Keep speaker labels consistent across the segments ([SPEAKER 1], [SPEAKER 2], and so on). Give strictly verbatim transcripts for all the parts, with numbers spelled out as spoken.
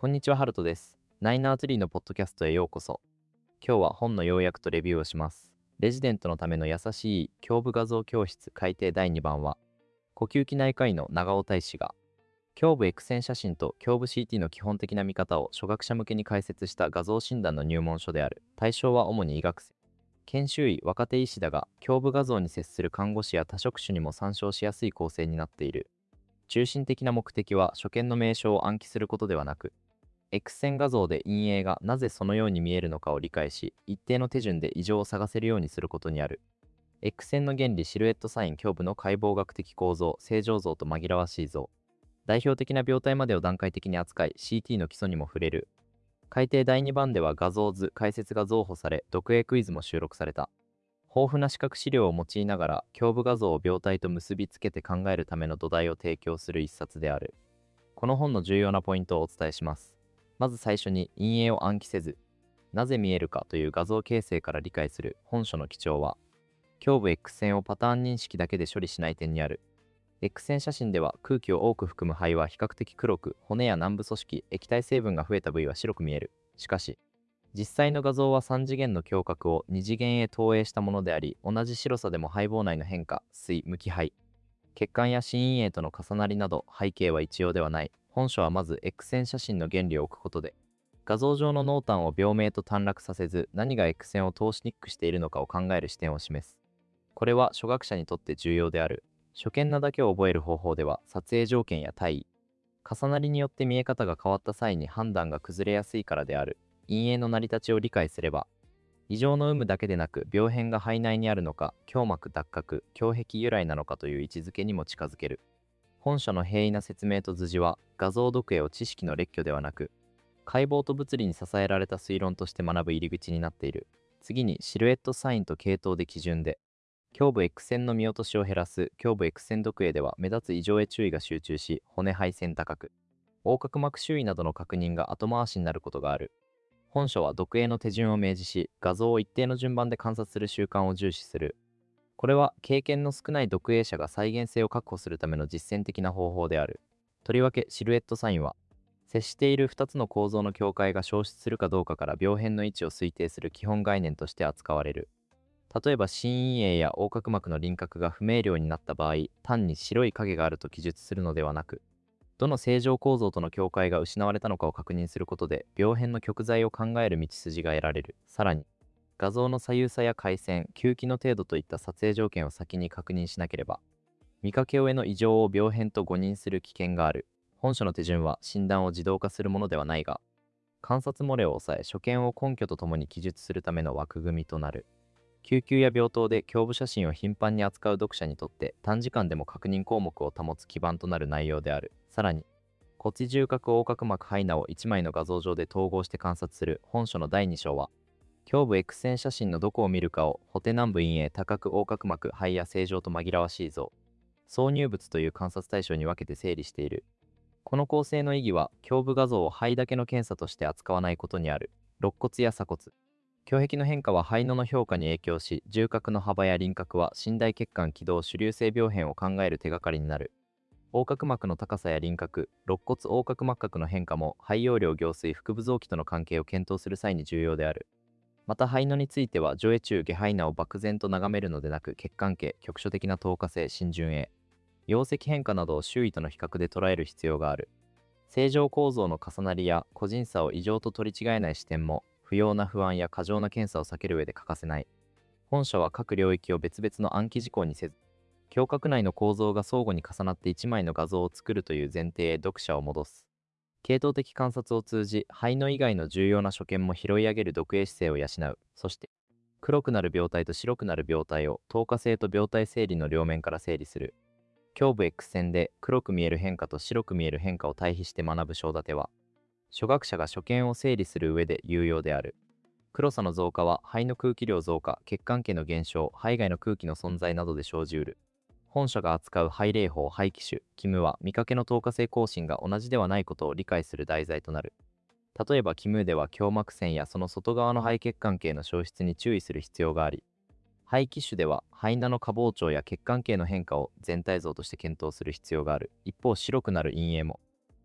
[SPEAKER 1] こんにちは、ハルトです。ナイナーツリーのポッドキャストへようこそ。今日は本の要約とレビューをします。レジデントのための優しい胸部画像教室改訂だいにばんは、呼吸器内科医の長尾大志が、胸部 X 線写真と胸部 シーティー の基本的な見方を初学者向けに解説した画像診断の入門書である。対象は主に医学生、研修医、若手医師だが、胸部画像に接する看護師や多職種にも参照しやすい構成になっている。中心的な目的は所見の名称を暗記することではなく、X 線画像で陰影がなぜそのように見えるのかを理解し、一定の手順で異常を探せるようにすることにある。X 線の原理、シルエットサイン、胸部の解剖学的構造、正常像と紛らわしい像、代表的な病態までを段階的に扱い、シーティー の基礎にも触れる。改訂だいにばんでは画像図、解説が増補され、読影クイズも収録された。豊富な視覚資料を用いながら、胸部画像を病態と結びつけて考えるための土台を提供する一冊である。この本の重要なポイントをお伝えします。まず最初に、陰影を暗記せず、なぜ見えるかという画像形成から理解する本書の基調は、胸部 X 線をパターン認識だけで処理しない点にある。X 線写真では空気を多く含む肺は比較的黒く、骨や軟部組織、液体成分が増えた部位は白く見える。しかし、実際の画像はさん次元の胸郭をに次元へ投影したものであり、同じ白さでも肺胞内の変化、水、無機肺、血管や心陰影との重なりなど背景は一様ではない。本書はまず X 線写真の原理を置くことで、画像上の濃淡を病名と短絡させず、何が X 線を通しにくくしているのかを考える視点を示す。これは初学者にとって重要である。初見なだけを覚える方法では、撮影条件や体位、重なりによって見え方が変わった際に判断が崩れやすいからである。陰影の成り立ちを理解すれば、異常の有無だけでなく、病変が肺内にあるのか、胸膜脱核、胸壁由来なのかという位置づけにも近づける。本書の平易な説明と図示は、画像読影を知識の列挙ではなく、解剖と物理に支えられた推論として学ぶ入り口になっている。次に、シルエットサインと系統で基準で、胸部 X 線の見落としを減らす。胸部 X 線読影では目立つ異常へ注意が集中し、骨配線高く、横隔膜周囲などの確認が後回しになることがある。本書は読影の手順を明示し、画像を一定の順番で観察する習慣を重視する。これは経験の少ない読影者が再現性を確保するための実践的な方法である。とりわけシルエットサインは、接しているふたつの構造の境界が消失するかどうかから病変の位置を推定する基本概念として扱われる。例えば心陰影や横隔膜の輪郭が不明瞭になった場合、単に白い影があると記述するのではなく、どの正常構造との境界が失われたのかを確認することで、病変の極材を考える道筋が得られる。さらに、画像の左右差や回線、吸気の程度といった撮影条件を先に確認しなければ、見かけ上の異常を病変と誤認する危険がある。本書の手順は診断を自動化するものではないが、観察漏れを抑え、所見を根拠とともに記述するための枠組みとなる。救急や病棟で胸部写真を頻繁に扱う読者にとって短時間でも確認項目を保つ基盤となる内容である。さらに、骨重核横隔膜肺内をいちまいの画像上で統合して観察する本書のだいに章は、胸部 X 線写真のどこを見るかを補填南部陰影、多角横隔膜肺や正常と紛らわしい像、挿入物という観察対象に分けて整理している。この構成の意義は、胸部画像を肺だけの検査として扱わないことにある。肋骨や鎖骨、胸壁の変化は肺のの評価に影響し、重核の幅や輪郭は心大血管気道主流性病変を考える手がかりになる。横隔膜の高さや輪郭、肋骨横隔膜角の変化も肺容量行水腹部臓器との関係を検討する際に重要である。また肺のについては、上越中下肺内を漠然と眺めるのでなく、血管系、局所的な透過性、浸潤影、容積変化などを周囲との比較で捉える必要がある。正常構造の重なりや個人差を異常と取り違えない視点も、不要な不安や過剰な検査を避ける上で欠かせない。本書は各領域を別々の暗記事項にせず、胸郭内の構造が相互に重なっていちまいの画像を作るという前提へ読者を戻す。系統的観察を通じ、肺の以外の重要な所見も拾い上げる読影姿勢を養う。そして、黒くなる病態と白くなる病態を透過性と病態整理の両面から整理する。胸部 X 線で黒く見える変化と白く見える変化を対比して学ぶ章立ては、初学者が所見を整理する上で有用である。黒さの増加は肺の空気量増加、血管系の減少、肺外の空気の存在などで生じうる。本書が扱う肺霊法、肺気種、キムは見かけの透過性更新が同じではないことを理解する題材となる。例えばキムでは胸膜線やその外側の肺血管系の消失に注意する必要があり、肺気種では肺内の下膨張や血管系の変化を全体像として検討する必要がある。一方、白くなる陰影も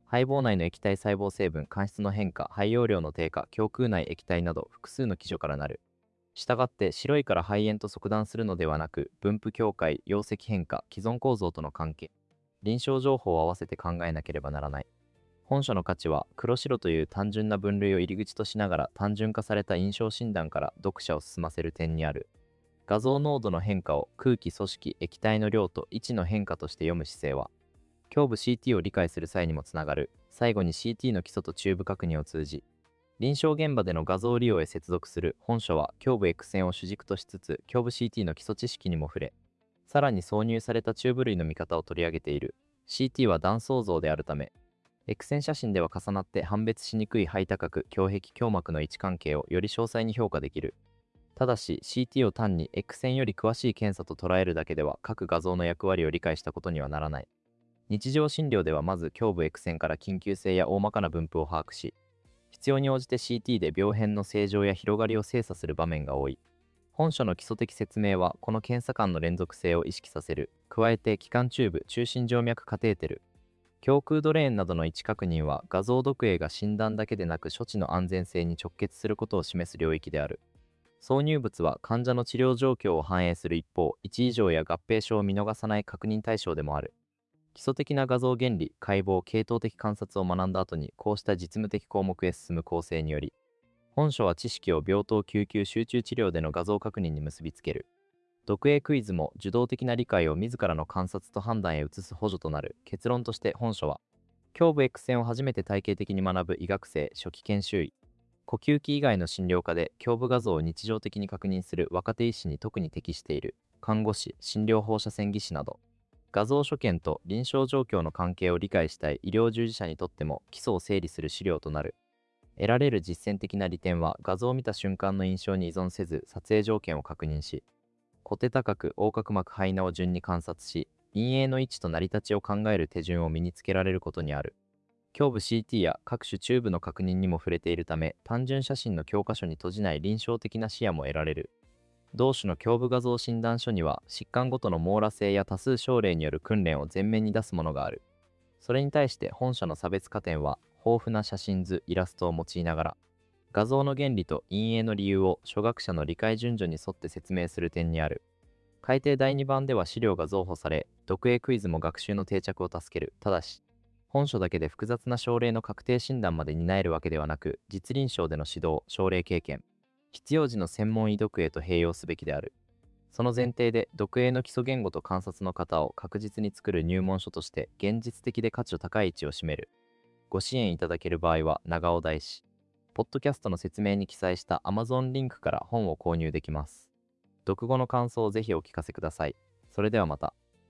[SPEAKER 1] 肺胞内の液体細胞成分、間質の変化、肺容量の低下、胸腔内液体など複数の基準からなる。したがって白いから肺炎と即断するのではなく、分布境界、容積変化、既存構造との関係、臨床情報を合わせて考えなければならない。本書の価値は黒白という単純な分類を入り口としながら単純化された印象診断から読者を進ませる点にある。画像濃度の変化を空気、組織、液体の量と位置の変化として読む姿勢は、胸部 シーティー を理解する際にもつながる。最後に シーティー の基礎とチューブ確認を通じ、臨床現場での画像利用へ接続する。本書は胸部 X 線を主軸としつつ、胸部 シーティー の基礎知識にも触れ、さらに挿入されたチューブ類の見方を取り上げている。シーティー は断層像であるため、X 線写真では重なって判別しにくい肺高く、胸壁、胸膜の位置関係をより詳細に評価できる。ただし シーティー を単に X 線より詳しい検査と捉えるだけでは各画像の役割を理解したことにはならない。日常診療ではまず胸部 X 線から緊急性や大まかな分布を把握し、必要に応じて シーティー で病変の正常や広がりを精査する場面が多い。本書の基礎的説明はこの検査間の連続性を意識させる。加えて気管チューブ、中心静脈カテーテル、胸腔ドレーンなどの位置確認は画像読影が診断だけでなく処置の安全性に直結することを示す領域である。挿入物は患者の治療状況を反映する一方、位置異常や合併症を見逃さない確認対象でもある。基礎的な画像原理、解剖、系統的観察を学んだ後にこうした実務的項目へ進む構成により、本書は知識を病棟救急集中治療での画像確認に結びつける。読影クイズも受動的な理解を自らの観察と判断へ移す補助となる。結論として本書は、胸部 X 線を初めて体系的に学ぶ医学生、初期研修医、呼吸器以外の診療科で胸部画像を日常的に確認する若手医師に特に適している。看護師、診療放射線技師など、画像所見と臨床状況の関係を理解したい医療従事者にとっても基礎を整理する資料となる。得られる実践的な利点は、画像を見た瞬間の印象に依存せず撮影条件を確認し、小手高く横隔膜肺内を順に観察し、陰影の位置と成り立ちを考える手順を身につけられることにある。胸部 シーティー や各種チューブの確認にも触れているため、単純写真の教科書に閉じない臨床的な視野も得られる。同種の胸部画像診断書には、疾患ごとの網羅性や多数症例による訓練を前面に出すものがある。それに対して本書の差別化点は、豊富な写真図、イラストを用いながら、画像の原理と陰影の理由を初学者の理解順序に沿って説明する点にある。改訂だいにばんでは資料が増補され、読影クイズも学習の定着を助ける。ただし、本書だけで複雑な症例の確定診断まで担えるわけではなく、実臨床での指導、症例経験、必要時の専門医読影と併用すべきである。その前提で、読影の基礎言語と観察の型を確実に作る入門書として、現実的で価値の高い位置を占める。ご支援いただける場合は、長尾大師。ポッドキャストの説明に記載した Amazon リンクから本を購入できます。読後の感想をぜひお聞かせください。それではまた。